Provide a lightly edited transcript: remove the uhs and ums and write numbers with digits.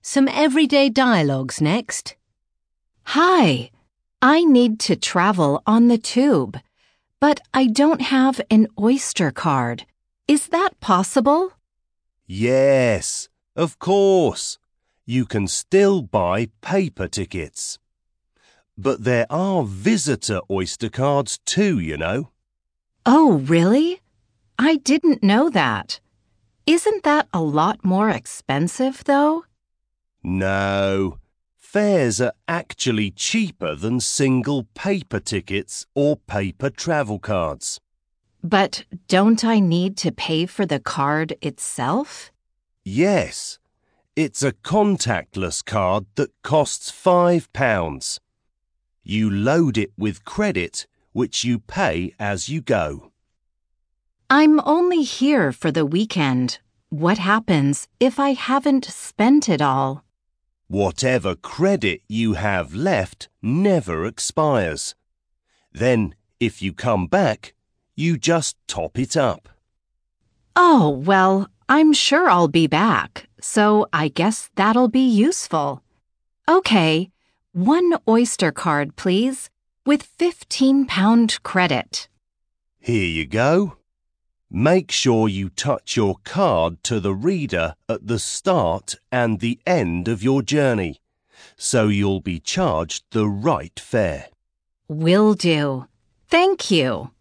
Some everyday dialogues next. Hi, I need to travel on the tube, but I don't have an Oyster card. Is that possible? Yes, of course. You can still buy paper tickets. But there are visitor Oyster cards too, you know. Oh, really? I didn't know that. Isn't that a lot more expensive, though? No, fares are actually cheaper than single paper tickets or paper travel cards. But don't I need to pay for the card itself? Yes, it's a contactless card that costs £5. You load it with credit, which you pay as you go. I'm only here for the weekend. What happens if I haven't spent it all? Whatever credit you have left never expires. Then, if you come back, you just top it up. Oh, well, I'm sure I'll be back, so I guess that'll be useful. Okay, 1 Oyster card, please, with £15 credit. Here you go. Make sure you touch your card to the reader at the start and the end of your journey, so you'll be charged the right fare. Will do. Thank you.